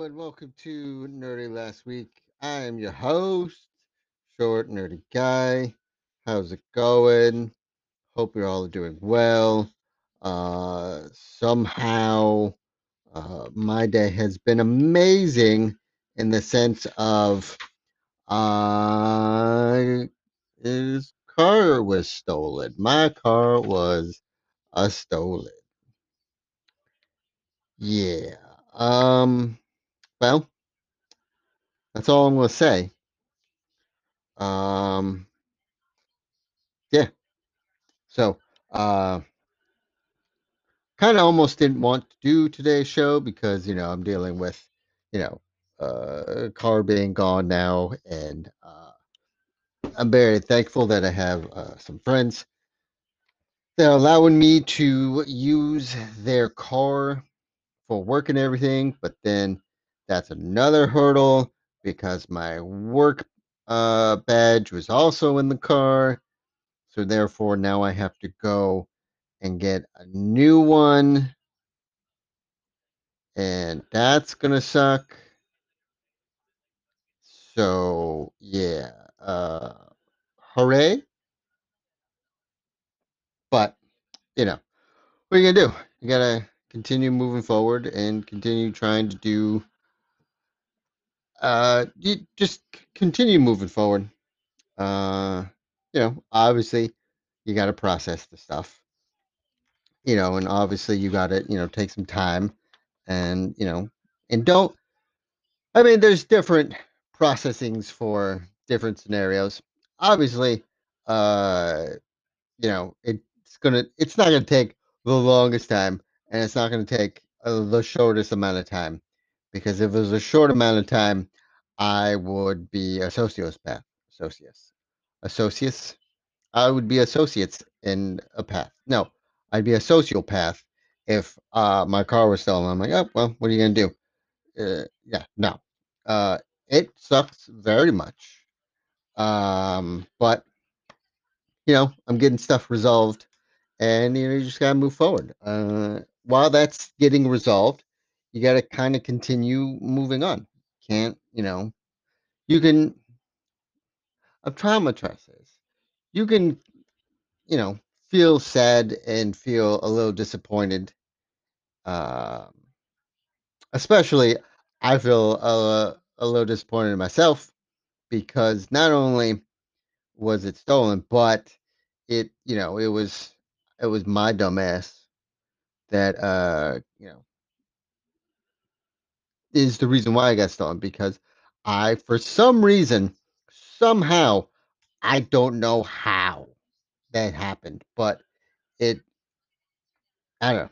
and welcome to Nerdy Last Week. I am your host, Short Nerdy Guy. How's it going? Hope you're all doing well. Somehow, my day has been amazing in the sense of uh, his car was stolen. My car was stolen. Yeah. Um. Well, that's all I'm gonna say. Um, yeah. So, uh, kind of almost didn't want to do today's show because I'm dealing with, you know, a car being gone now, and I'm very thankful that I have some friends that are allowing me to use their car for work and everything. But then that's another hurdle because my work badge was also in the car. So therefore, now I have to go and get a new one, and that's gonna suck. So yeah, hooray! But what are you gonna do? You gotta continue moving forward and continue trying to do. You just continue moving forward. Obviously, you gotta process the stuff. And obviously you gotta take some time, and and don't I mean, there's different processings for different scenarios. Obviously, uh, it's not gonna take the longest time, and it's not gonna take the shortest amount of time, because if it was a short amount of time, I would be a sociopath. Socius, associates. I would be associates in a path. No, I'd be a sociopath if my car was stolen. I'm like, oh well, what are you gonna do? Yeah, no. Uh, it sucks very much. But I'm getting stuff resolved, and you just gotta move forward. While that's getting resolved, you gotta kind of continue moving on. Can't you can? I'm trying to trust this. You can you know feel sad and feel a little disappointed. Um, Especially, I feel a little disappointed in myself because not only was it stolen, but it was my dumbass that is the reason why I got stolen, because I, for some reason, somehow, I don't know how that happened, but it I don't know.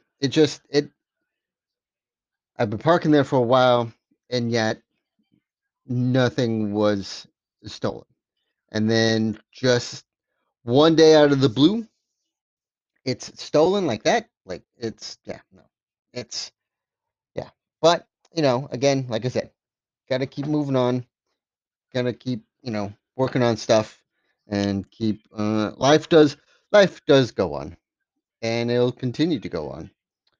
I've been parking there for a while, and yet nothing was stolen. And then just one day out of the blue, it's stolen like that. Like, it's yeah, no. It's yeah. But, again, like I said, gotta keep moving on, gotta keep, working on stuff, and keep life does go on, and it'll continue to go on.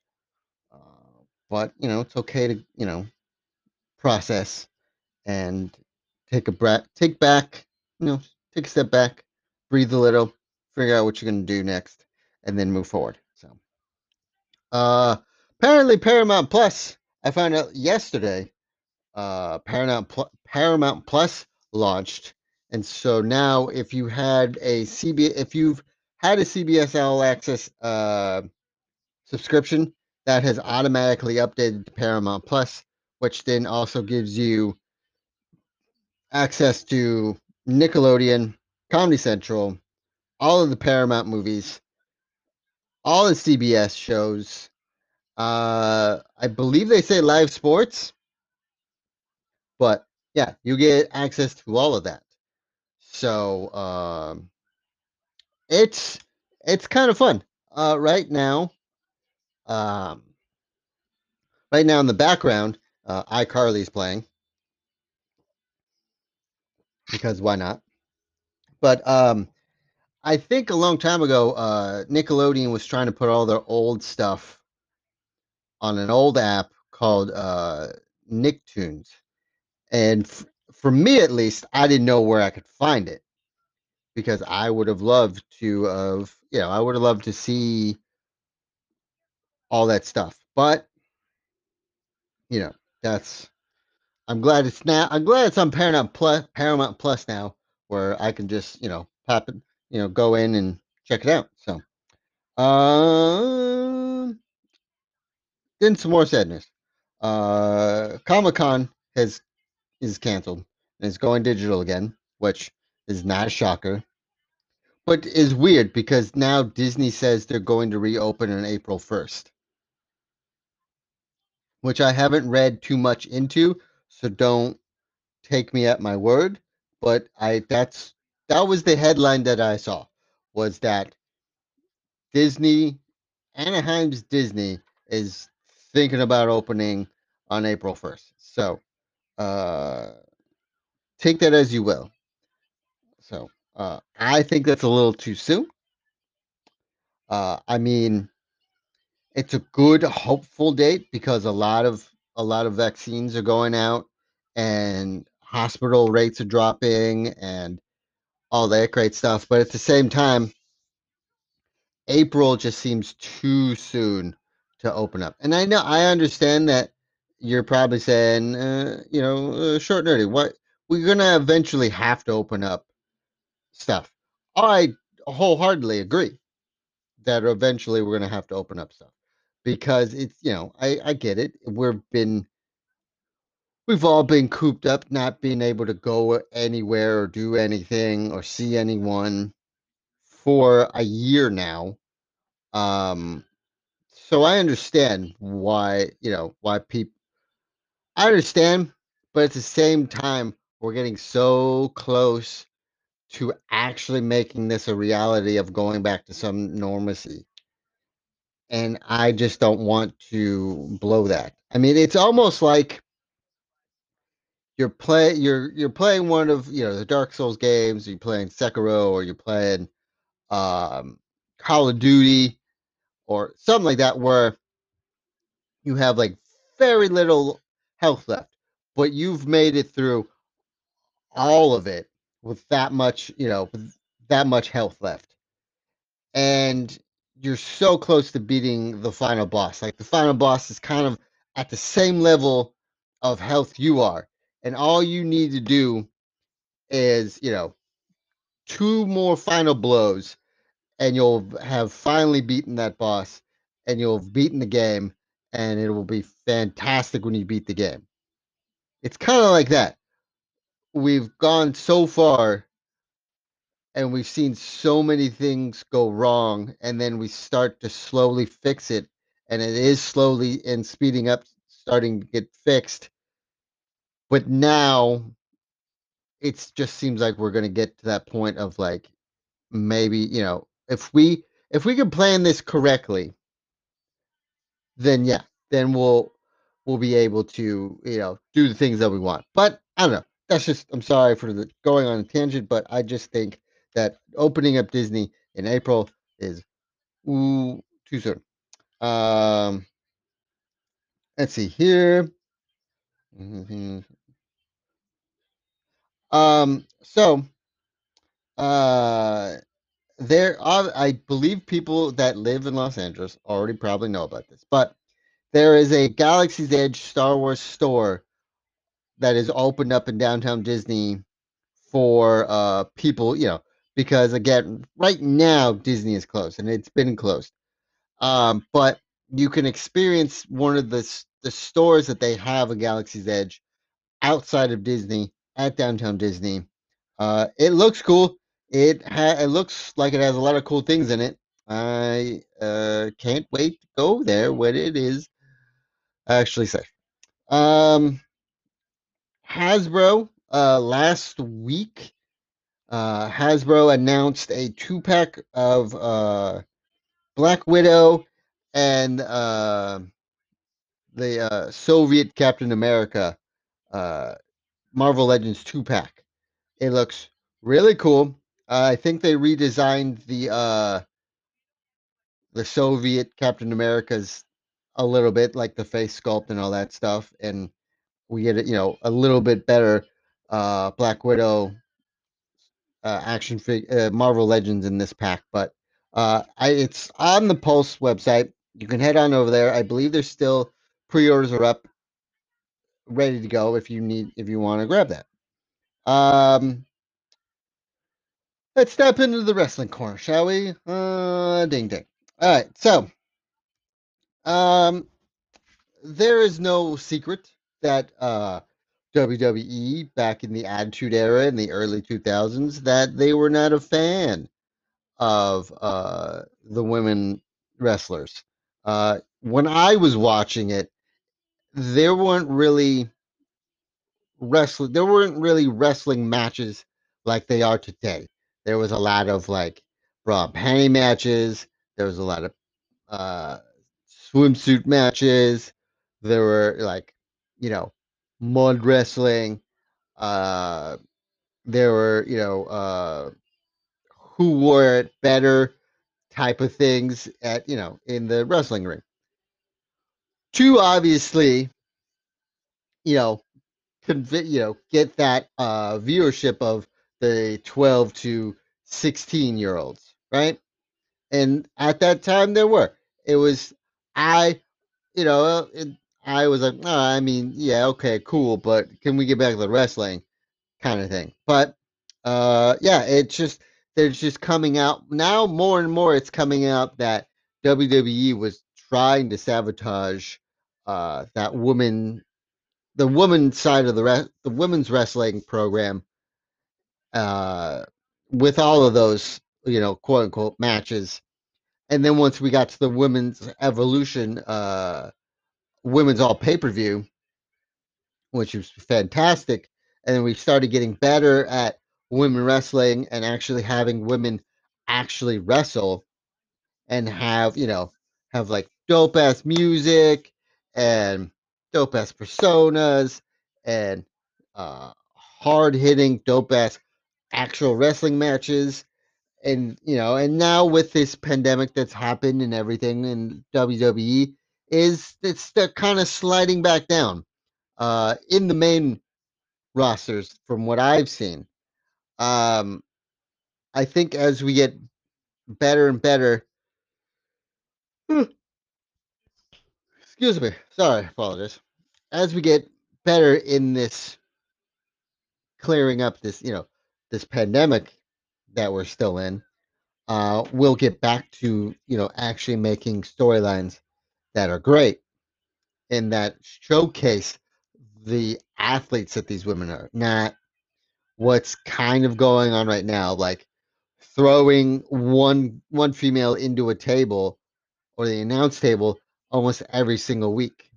But it's okay to process and take a breath, take back, you know, take a step back, breathe a little, figure out what you're gonna do next, and then move forward. So, uh, apparently Paramount Plus. I found out yesterday. Paramount Plus launched, and so now if you've had a CBS All Access subscription, that has automatically updated to Paramount Plus, which then also gives you access to Nickelodeon, Comedy Central, all of the Paramount movies, all the CBS shows. I believe they say live sports, but yeah, you get access to all of that. So it's it's kind of fun. Um, right now in the background, iCarly's playing, because why not? But I think a long time ago, Nickelodeon was trying to put all their old stuff on an old app called Nicktoons, and for me at least, I didn't know where I could find it because I would have loved to have, I would have loved to see all that stuff. But you know, that's I'm glad it's on Paramount Plus now, where I can just pop it, go in and check it out. So, um, then some more sadness. Comic Con has is canceled and it's going digital again, which is not a shocker, but is weird because now Disney says they're going to reopen on April 1st, which I haven't read too much into, so don't take me at my word. But that was the headline that I saw, was that Disney Anaheim's Disney is thinking about opening on April 1st. So uh, take that as you will. So I think that's a little too soon. I mean, it's a good hopeful date because a lot of vaccines are going out and hospital rates are dropping and all that great stuff. But at the same time, April just seems too soon to open up. And I understand that you're probably saying, short nerdy. What we're gonna eventually have to open up stuff. I wholeheartedly agree that eventually we're gonna have to open up stuff because it's I get it. We've all been cooped up, not being able to go anywhere or do anything or see anyone for a year now. Um, so I understand why people. I understand, but at the same time, we're getting so close to actually making this a reality of going back to some normalcy. And I just don't want to blow that. I mean, it's almost like you're playing one of the Dark Souls games, you're playing Sekiro or you're playing um Call of Duty or something like that where you have like very little health left, but you've made it through all of it with that much health left. And you're so close to beating the final boss. Like the final boss is kind of at the same level of health you are. And all you need to do is, two more final blows and you'll have finally beaten that boss and you'll have beaten the game and it will be fantastic when you beat the game. It's kind of like that. We've gone so far and we've seen so many things go wrong and then we start to slowly fix it and it is slowly and speeding up starting to get fixed. But now it just seems like we're going to get to that point of like maybe, if we can plan this correctly, then yeah, then we'll be able to do the things that we want. But I don't know. That's just I'm sorry for the going on a tangent, but I just think that opening up Disney in April is too soon. Um, let's see here. Mhm. So uh, there are I believe people that live in Los Angeles already probably know about this, but there is a Galaxy's Edge Star Wars store that is opened up in downtown Disney for people, because again, right now Disney is closed and it's been closed. But you can experience one of the stores that they have a Galaxy's Edge outside of Disney at downtown Disney. It looks cool. It looks like it has a lot of cool things in it. I can't wait to go there when it is actually safe. Um, Hasbro last week Hasbro announced a two-pack of Black Widow and the Soviet Captain America uh, Marvel Legends two-pack. It looks really cool. I think they redesigned the Soviet Captain Americas a little bit, like the face sculpt and all that stuff. And we get a little bit better Black Widow Marvel Legends in this pack. But it's on the Pulse website. You can head on over there. I believe there's still pre-orders are up, ready to go if you want to grab that. Let's step into the wrestling corner, shall we? Ding ding. All right, so um, there is no secret that WWE back in the Attitude Era in the early 2000s that they were not a fan of the women wrestlers. When I was watching it, there weren't really there weren't really wrestling matches like they are today. There was a lot of like bra and panty matches. There was a lot of uh, swimsuit matches. There were like, you know, mud wrestling. Uh, there were, who wore it better type of things at, in the wrestling ring. To obviously, you know, get that viewership of the 12 to 16 year olds, right? And at that time, there were. It was, I, it, I was like, oh, I mean, yeah, okay, cool, but can we get back to the wrestling kind of thing? But yeah, it's just, there's just coming out now more and more. It's coming out that WWE was trying to sabotage that the women's side of the women's wrestling program uh, with all of those, quote unquote matches. And then once we got to the women's evolution, women's all pay per view, which was fantastic, and then we started getting better at women wrestling and actually having women actually wrestle and have like dope ass music and dope ass personas and hard hitting dope ass actual wrestling matches. And and now with this pandemic that's happened and everything in WWE, it's kind of sliding back down in the main rosters from what I've seen. um I think as we get better and better, excuse me, sorry, apologies, as we get better in this clearing up this pandemic that we're still in, we'll get back to actually making storylines that are great and that showcase the athletes that these women are, not what's kind of going on right now, like throwing one female into a table or the announce table almost every single week.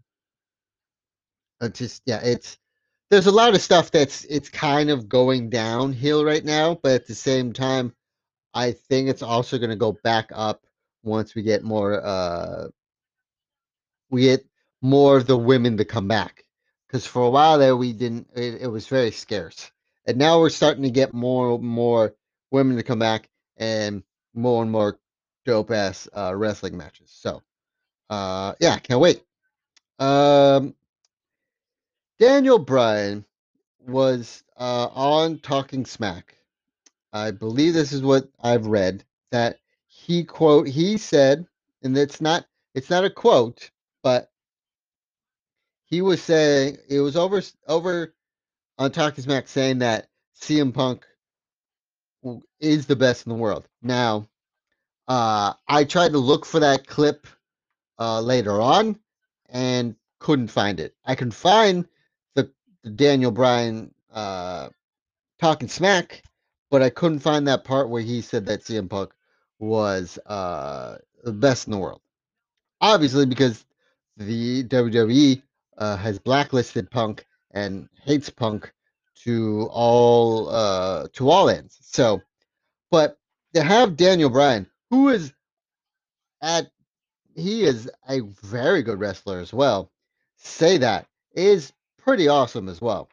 Just yeah, it's there's a lot of stuff it's kind of going downhill right now, but at the same time, I think it's also going to go back up once we get more of the women to come back. Because for a while there, we didn't. It was very scarce, and now we're starting to get more and more women to come back and more dope ass wrestling matches. So, yeah, can't wait. Um, Daniel Bryan was on Talking Smack. I believe this is what I've read, that he said, and it's not a quote, but he was saying it was over on Talking Smack saying that CM Punk is the best in the world. Now, I tried to look for that clip later on and couldn't find it. I can find the Daniel Bryan Talking Smack, but I couldn't find that part where he said that CM Punk was the best in the world. Obviously, because the WWE has blacklisted Punk and hates Punk to all ends. So, but to have Daniel Bryan, who is at he is a very good wrestler as well, say that is pretty awesome as well.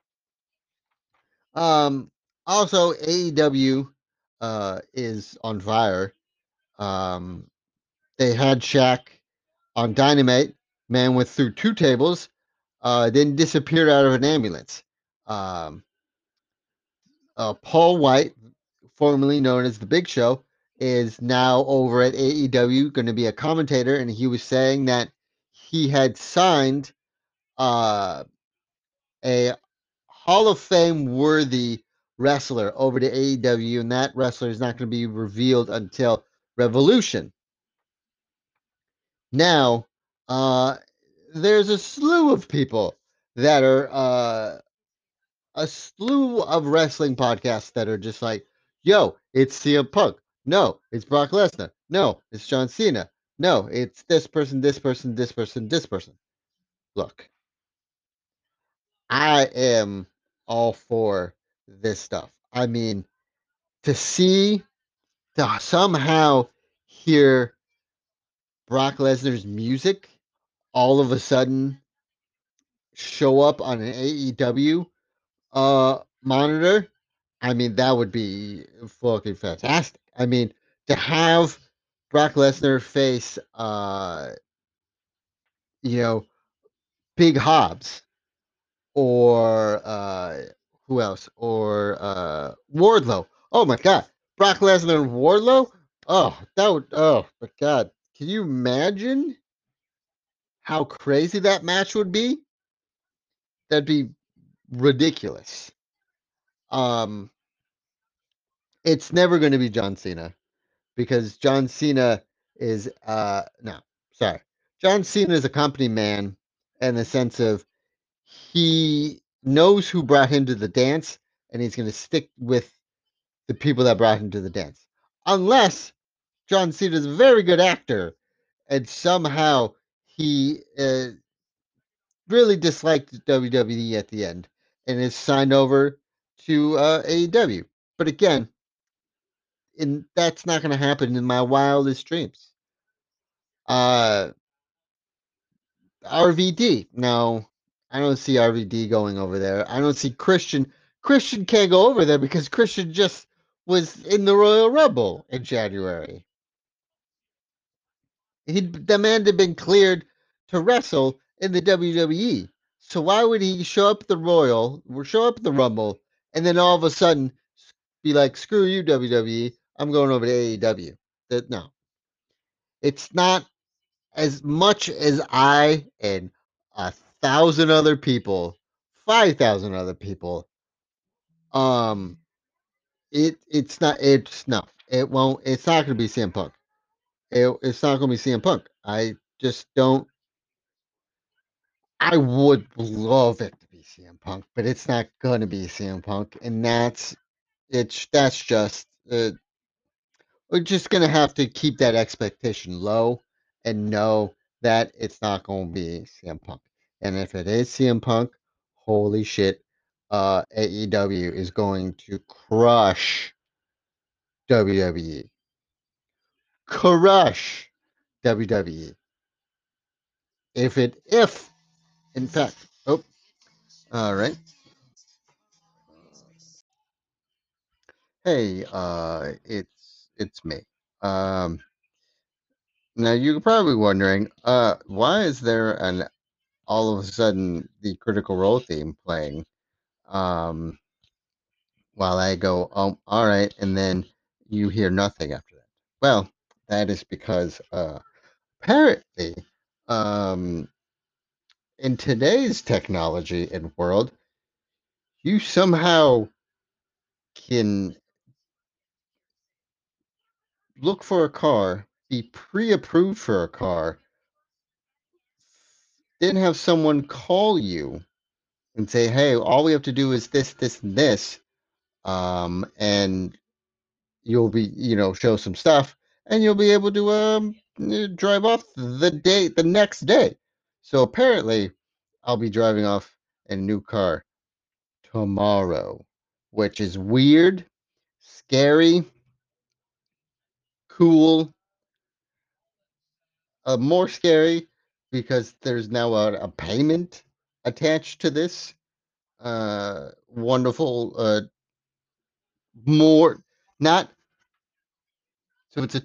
Um, Also, AEW is on fire. Um, they had Shaq on Dynamite. Man went through two tables. then disappeared out of an ambulance. Um, Paul White, formerly known as the Big Show, is now over at AEW, going to be a commentator, and he was saying that he had signed uh, a Hall of Fame worthy wrestler over to AEW, and that wrestler is not going to be revealed until Revolution. Now, uh, there's a slew of people that are a slew of wrestling podcasts that are just like, yo, it's CM Punk. No, it's Brock Lesnar. No, it's John Cena. No, it's this person, this person, this person, this person. Look, I am all for this stuff. I mean, to see, to somehow hear Brock Lesnar's music all of a sudden show up on an AEW monitor, I mean, that would be fucking fantastic. I mean, to have Brock Lesnar face, you know, Big Hobbs or who else? Or Wardlow. Oh my God, Brock Lesnar and Wardlow. Oh, that would. Oh my God, can you imagine how crazy that match would be? That'd be ridiculous. Um, it's never going to be John Cena because John Cena is no, sorry. John Cena is a company man in the sense of he knows who brought him to the dance and he's going to stick with the people that brought him to the dance. Unless John Cena is a very good actor and somehow he really disliked WWE at the end and is signed over to AEW. But again, that's not going to happen in my wildest dreams. Uh, RVD. No, I don't see RVD going over there. I don't see Christian. Christian can't go over there because Christian just was in the Royal Rumble in January. The man had been cleared to wrestle in the WWE. So why would he show up at the Royal, or show up at the Rumble, and then all of a sudden be like, "Screw you, WWE! I'm going over to AEW." That no, it's not as much as I and 1,000 other people, 5,000 other people, um, it's not it's no, it won't. It's not going to be CM Punk. It's not going to be CM Punk. I just don't. I would love it to be CM Punk, but it's not going to be CM Punk, and that's just we're just gonna have to keep that expectation low and know that it's not gonna be CM Punk. And if it is CM Punk, holy shit, AEW is going to crush WWE. Crush WWE. If in fact, oh, all right. Hey, it's me. Um, Now you're probably wondering, why is there an all of a sudden the Critical Role theme playing? Um, while I go, all right, and then you hear nothing after that. Well, that is because apparently, um, in today's technology and world, you somehow can look for a car, be pre-approved for a car, then have someone call you and say, "Hey, all we have to do is this, this, and this," and you'll be, show some stuff, and you'll be able to drive off the next day. So apparently, I'll be driving off in a new car tomorrow, which is weird, scary, cool, more scary because there's now a payment attached to this wonderful more not so it's a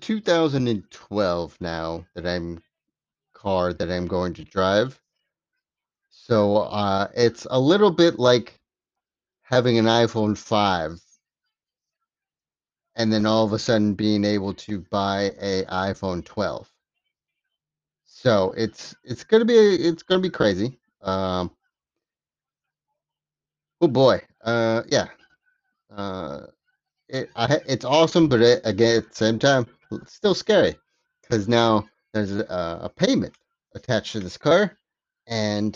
2012 now that I'm car that I'm going to drive. So it's a little bit like having an iPhone 5 and then all of a sudden being able to buy a iPhone 12. So it's gonna be crazy. Oh boy, yeah. Uh, it's awesome, but again at the same time, it's still scary because now there's a payment attached to this car, and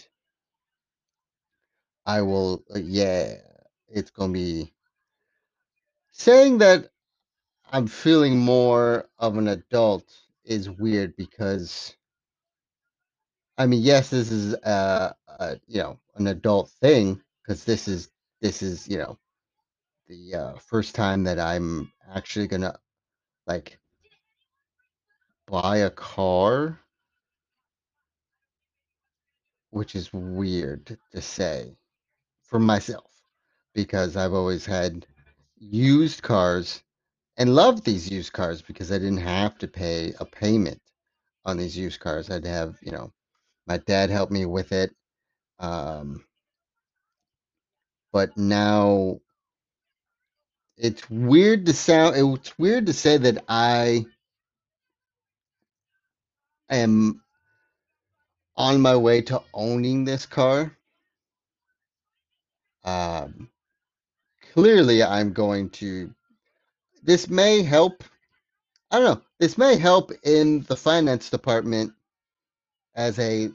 I will, yeah, it's gonna be saying that I'm feeling more of an adult is weird because I mean, yes, this is an adult thing because this is the first time that I'm actually gonna like buy a car, which is weird to say for myself because I've always had used cars and loved these used cars because I didn't have to pay a payment on these used cars. I'd have, my dad help me with it. Um, but now it's weird to say that I am on my way to owning this car. Um, Clearly I'm going to this may help. I don't know. This may help in the finance department as a,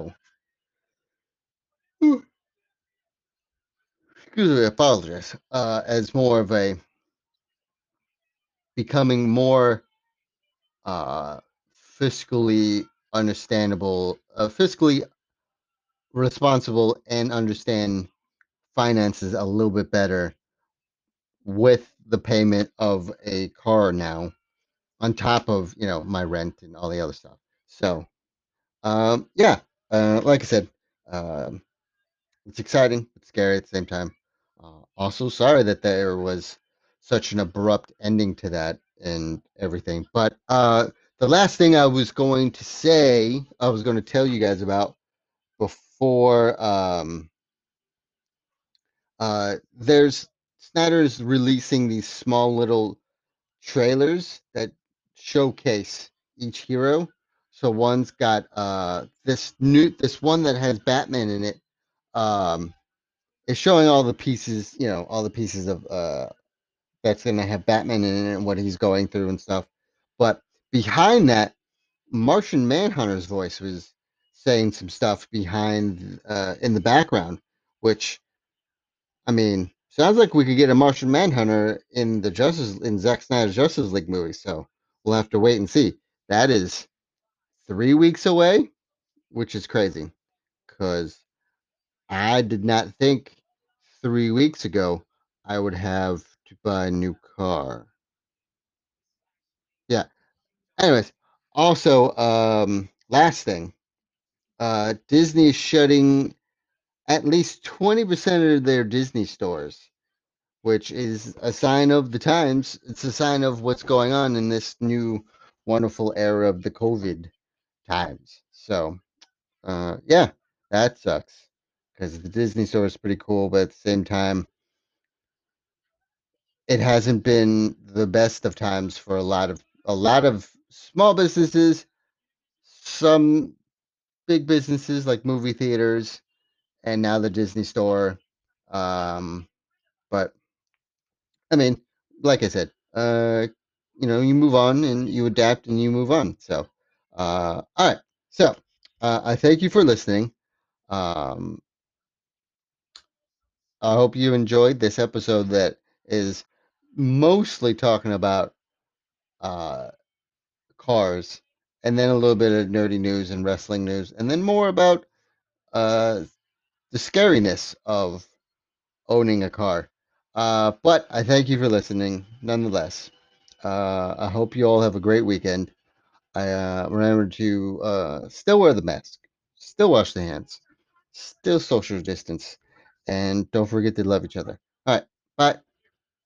excuse me, apologize. As more of a becoming more uh fiscally understandable, fiscally responsible and understand finances a little bit better with the payment of a car now on top of, my rent and all the other stuff. So, yeah, like I said, um, it's exciting, it's scary at the same time. Also, sorry that there was such an abrupt ending to that and everything. But the last thing I was going to say, I was going to tell you guys about before there's Snyder's releasing these small little trailers that showcase each hero. So one's got this one that has Batman in it. Um, it's showing all the pieces, all the pieces of that's gonna have Batman in it and what he's going through and stuff. But behind that, Martian Manhunter's voice was saying some stuff behind in the background, which I mean, sounds like we could get a Martian Manhunter in Zack Snyder's Justice League movie. So we'll have to wait and see. That is 3 weeks away, which is crazy because I did not think 3 weeks ago I would have to buy a new car. Yeah. Anyways, also, last thing, Disney is shutting at least 20% of their Disney stores, which is a sign of the times. It's a sign of what's going on in this new wonderful era of the COVID times. So, yeah, that sucks because the Disney store is pretty cool, but at the same time, it hasn't been the best of times for a lot of small businesses, some big businesses like movie theaters, and now the Disney store. Um, but I mean, like I said, you move on and you adapt and you move on. So, all right. So, I thank you for listening. Um, I hope you enjoyed this episode that is mostly talking about uh, cars, and then a little bit of nerdy news and wrestling news, and then more about uh, the scariness of owning a car. But I thank you for listening nonetheless. I hope you all have a great weekend. I remember to still wear the mask, still wash the hands, still social distance, and don't forget to love each other. All right, bye.